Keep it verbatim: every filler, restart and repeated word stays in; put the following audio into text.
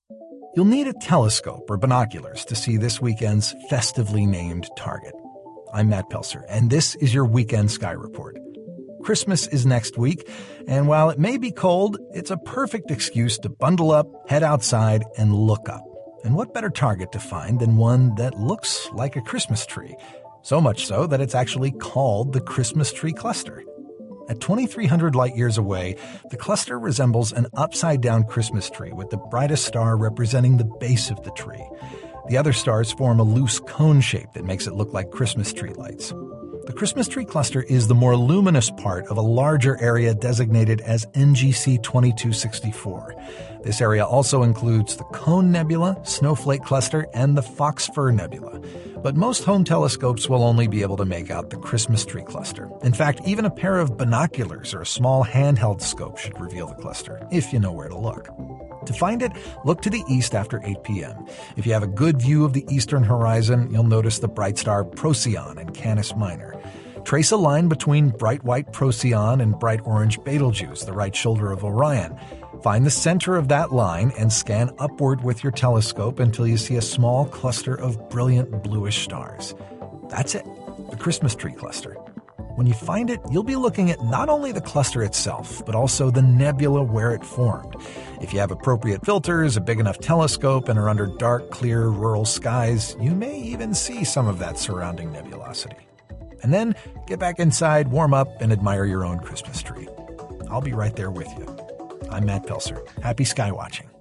You'll need a telescope or binoculars to see this weekend's festively named target. I'm Matt Pelser, and this is your Weekend Sky Report. Christmas is next week, and while it may be cold, it's a perfect excuse to bundle up, head outside, and look up. And what better target to find than one that looks like a Christmas tree? So much so that it's actually called the Christmas Tree Cluster. At twenty-three hundred light-years away, the cluster resembles an upside-down Christmas tree with the brightest star representing the base of the tree. The other stars form a loose cone shape that makes it look like Christmas tree lights. The Christmas Tree Cluster is the more luminous part of a larger area designated as N G C twenty-two sixty-four. This area also includes the Cone Nebula, Snowflake Cluster, and the Fox Fir Nebula. But most home telescopes will only be able to make out the Christmas Tree Cluster. In fact, even a pair of binoculars or a small handheld scope should reveal the cluster, if you know where to look. To find it, look to the east after eight p.m. If you have a good view of the eastern horizon, you'll notice the bright star Procyon in Canis Minor. Trace a line between bright white Procyon and bright orange Betelgeuse, the right shoulder of Orion. Find the center of that line and scan upward with your telescope until you see a small cluster of brilliant bluish stars. That's it, the Christmas Tree Cluster. When you find it, you'll be looking at not only the cluster itself, but also the nebula where it formed. If you have appropriate filters, a big enough telescope, and are under dark, clear, rural skies, you may even see some of that surrounding nebulosity. And then get back inside, warm up, and admire your own Christmas tree. I'll be right there with you. I'm Matt Pelser. Happy sky watching.